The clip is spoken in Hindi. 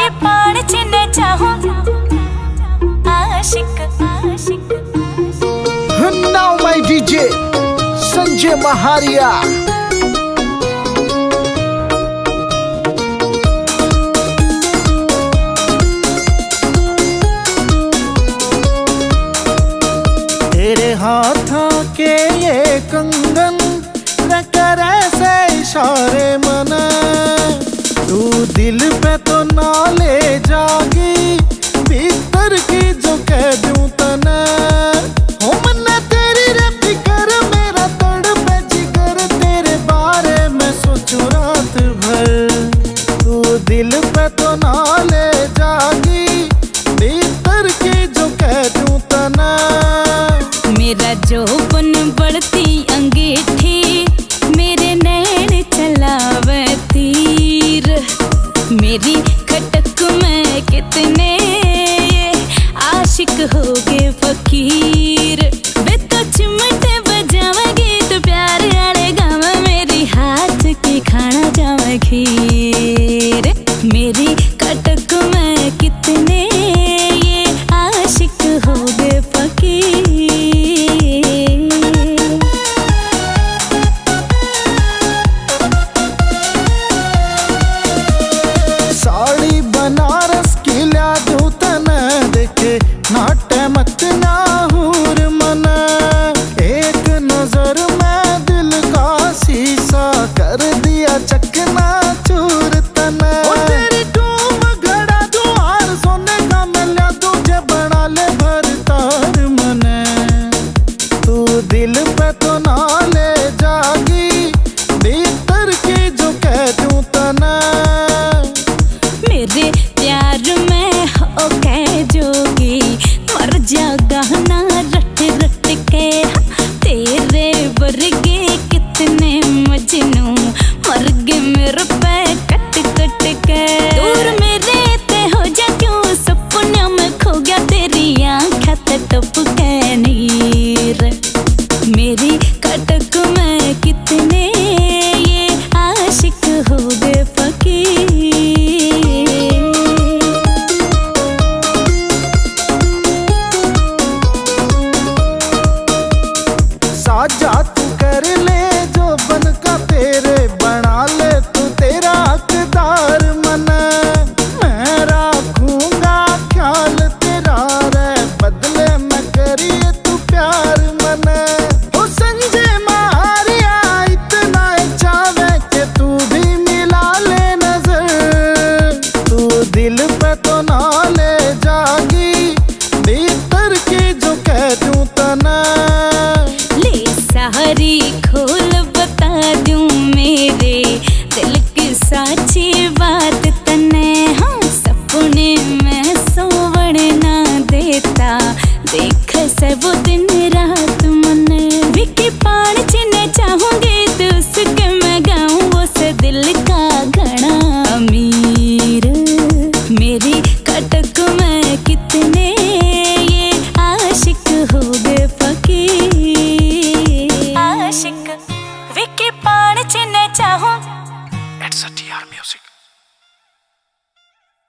के पान चिन्ह चाहूं आशिक आशिक। Now my DJ Sanjay Mahariya. तेरे हाथों के ये कंगन न करे से इशारे मना, तू दिल पे तो ना ले जागी, भीतर की जो कह दूं तना। हो मन्ना तेरी रे फिकर मेरा तड़पे जिगर, तेरे बारे में सोचूं रात भर, तू दिल पे तो ना ले जागी, भीतर की जो कह दूं तना। मेरा जोबन बढ़ती अंगीठी, मेरे नैन चलावे तीर, मेरी खटक में कितने आशिक हो गए फकीर। वे तो चिमटे बजावेगी तो प्यार आड़े गावा, मेरी हाथ की खाना जावे खीर, मेरी